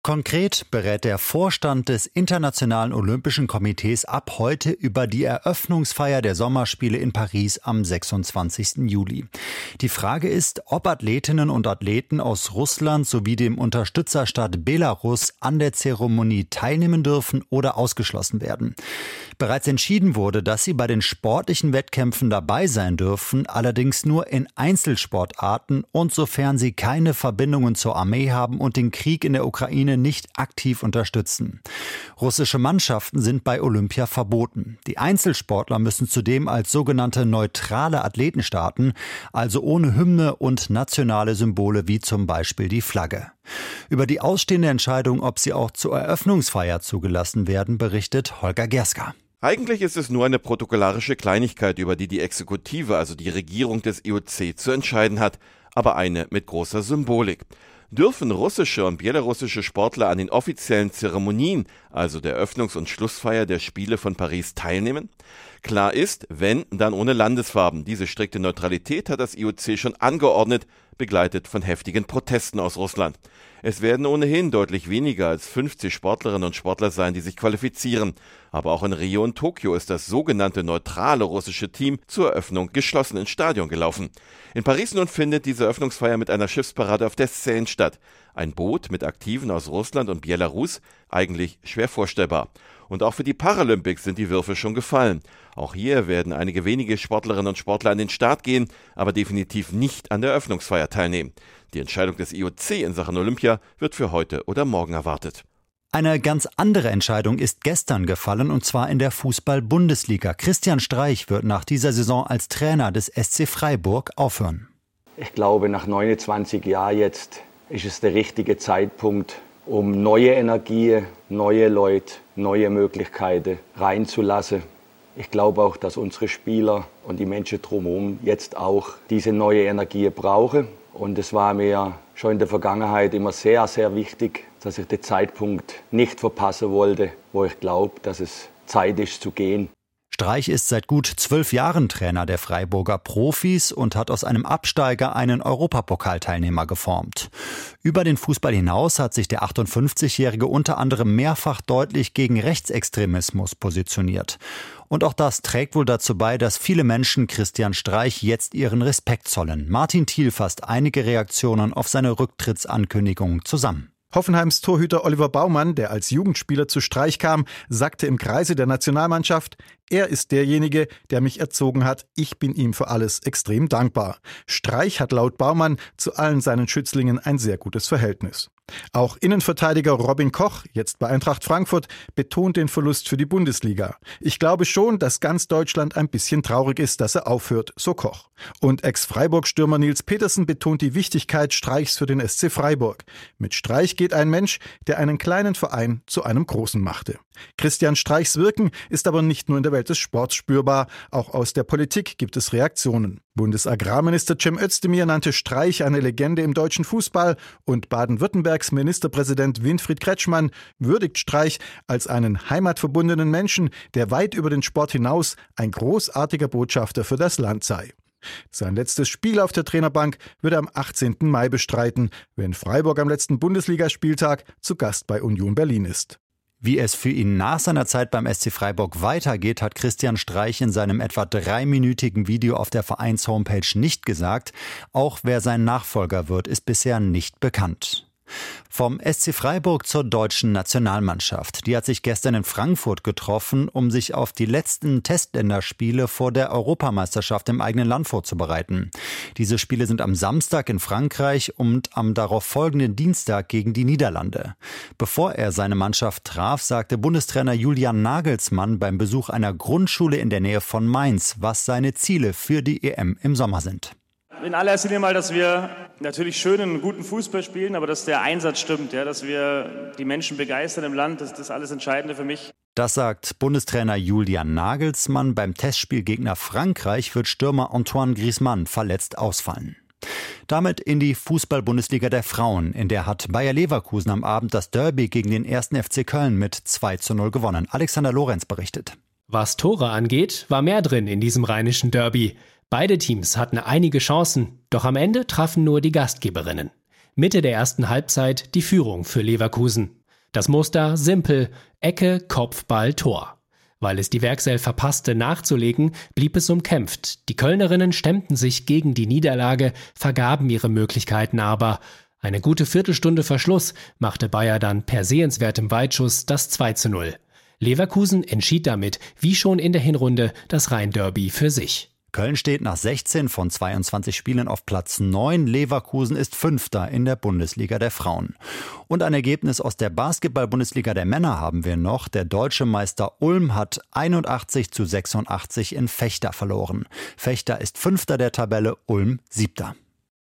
Konkret berät der Vorstand des Internationalen Olympischen Komitees ab heute über die Eröffnungsfeier der Sommerspiele in Paris am 26. Juli. Die Frage ist, ob Athletinnen und Athleten aus Russland sowie dem Unterstützerstaat Belarus an der Zeremonie teilnehmen dürfen oder ausgeschlossen werden. Bereits entschieden wurde, dass sie bei den sportlichen Wettkämpfen dabei sein dürfen, allerdings nur in Einzelsportarten und sofern sie keine Verbindungen zur Armee haben und den Krieg in der Ukraine nicht aktiv unterstützen. Russische Mannschaften sind bei Olympia verboten. Die Einzelsportler müssen zudem als sogenannte neutrale Athleten starten, also ohne Hymne und nationale Symbole wie zum Beispiel die Flagge. Über die ausstehende Entscheidung, ob sie auch zur Eröffnungsfeier zugelassen werden, berichtet Holger Gerska. Eigentlich ist es nur eine protokollarische Kleinigkeit, über die die Exekutive, also die Regierung des IOC, zu entscheiden hat, aber eine mit großer Symbolik. Dürfen russische und belarussische Sportler an den offiziellen Zeremonien, also der Eröffnungs- und Schlussfeier der Spiele von Paris, teilnehmen? Klar ist, wenn, dann ohne Landesfarben. Diese strikte Neutralität hat das IOC schon angeordnet, begleitet von heftigen Protesten aus Russland. Es werden ohnehin deutlich weniger als 50 Sportlerinnen und Sportler sein, die sich qualifizieren. Aber auch in Rio und Tokio ist das sogenannte neutrale russische Team zur Eröffnung geschlossen ins Stadion gelaufen. In Paris nun findet diese Eröffnungsfeier mit einer Schiffsparade auf der Seine statt. Ein Boot mit Aktiven aus Russland und Belarus, eigentlich schwer vorstellbar. Und auch für die Paralympics sind die Würfel schon gefallen. Auch hier werden einige wenige Sportlerinnen und Sportler an den Start gehen, aber definitiv nicht an der Eröffnungsfeier teilnehmen. Die Entscheidung des IOC in Sachen Olympia wird für heute oder morgen erwartet. Eine ganz andere Entscheidung ist gestern gefallen, und zwar in der Fußball-Bundesliga. Christian Streich wird nach dieser Saison als Trainer des SC Freiburg aufhören. Ich glaube, nach 29 Jahren jetzt ist es der richtige Zeitpunkt, um neue Energie, neue Leute, neue Möglichkeiten reinzulassen. Ich glaube auch, dass unsere Spieler und die Menschen drumherum jetzt auch diese neue Energie brauchen. Und es war mir schon in der Vergangenheit immer sehr, sehr wichtig, dass ich den Zeitpunkt nicht verpassen wollte, wo ich glaube, dass es Zeit ist zu gehen. Streich ist seit gut 12 Jahren Trainer der Freiburger Profis und hat aus einem Absteiger einen Europapokalteilnehmer geformt. Über den Fußball hinaus hat sich der 58-Jährige unter anderem mehrfach deutlich gegen Rechtsextremismus positioniert. Und auch das trägt wohl dazu bei, dass viele Menschen Christian Streich jetzt ihren Respekt zollen. Martin Thiel fasst einige Reaktionen auf seine Rücktrittsankündigung zusammen. Hoffenheims Torhüter Oliver Baumann, der als Jugendspieler zu Streich kam, sagte im Kreise der Nationalmannschaft: Er ist derjenige, der mich erzogen hat. Ich bin ihm für alles extrem dankbar. Streich hat laut Baumann zu allen seinen Schützlingen ein sehr gutes Verhältnis. Auch Innenverteidiger Robin Koch, jetzt bei Eintracht Frankfurt, betont den Verlust für die Bundesliga. Ich glaube schon, dass ganz Deutschland ein bisschen traurig ist, dass er aufhört, so Koch. Und Ex-Freiburg-Stürmer Nils Petersen betont die Wichtigkeit Streichs für den SC Freiburg. Mit Streich geht ein Mensch, der einen kleinen Verein zu einem großen machte. Christian Streichs Wirken ist aber nicht nur in der Welt des Sports spürbar, auch aus der Politik gibt es Reaktionen. Bundesagrarminister Cem Özdemir nannte Streich eine Legende im deutschen Fußball und Baden-Württembergs Ministerpräsident Winfried Kretschmann würdigt Streich als einen heimatverbundenen Menschen, der weit über den Sport hinaus ein großartiger Botschafter für das Land sei. Sein letztes Spiel auf der Trainerbank wird er am 18. Mai bestreiten, wenn Freiburg am letzten Bundesligaspieltag zu Gast bei Union Berlin ist. Wie es für ihn nach seiner Zeit beim SC Freiburg weitergeht, hat Christian Streich in seinem etwa 3-minütigen Video auf der Vereins-Homepage nicht gesagt. Auch wer sein Nachfolger wird, ist bisher nicht bekannt. Vom SC Freiburg zur deutschen Nationalmannschaft. Die hat sich gestern in Frankfurt getroffen, um sich auf die letzten Testländerspiele vor der Europameisterschaft im eigenen Land vorzubereiten. Diese Spiele sind am Samstag in Frankreich und am darauf folgenden Dienstag gegen die Niederlande. Bevor er seine Mannschaft traf, sagte Bundestrainer Julian Nagelsmann beim Besuch einer Grundschule in der Nähe von Mainz, was seine Ziele für die EM im Sommer sind. In allererster Linie mal, dass wir natürlich schönen und guten Fußball spielen, aber dass der Einsatz stimmt, ja, dass wir die Menschen begeistern im Land, das ist das alles Entscheidende für mich. Das sagt Bundestrainer Julian Nagelsmann. Beim Testspiel Gegner Frankreich wird Stürmer Antoine Griezmann verletzt ausfallen. Damit in die Fußball-Bundesliga der Frauen. In der hat Bayer Leverkusen am Abend das Derby gegen den 1. FC Köln mit 2:0 gewonnen. Alexander Lorenz berichtet. Was Tore angeht, war mehr drin in diesem rheinischen Derby. Beide Teams hatten einige Chancen, doch am Ende trafen nur die Gastgeberinnen. Mitte der ersten Halbzeit die Führung für Leverkusen. Das Muster simpel: Ecke, Kopfball, Tor. Weil es die Werkself verpasste nachzulegen, blieb es umkämpft. Die Kölnerinnen stemmten sich gegen die Niederlage, vergaben ihre Möglichkeiten aber. Eine gute Viertelstunde vor Schluss machte Bayer dann per sehenswertem Weitschuss das 2:0. Leverkusen entschied damit, wie schon in der Hinrunde, das Rhein-Derby für sich. Köln steht nach 16 von 22 Spielen auf Platz 9. Leverkusen ist Fünfter in der Bundesliga der Frauen. Und ein Ergebnis aus der Basketball-Bundesliga der Männer haben wir noch. Der deutsche Meister Ulm hat 81:86 in Vechta verloren. Vechta ist Fünfter der Tabelle, Ulm Siebter.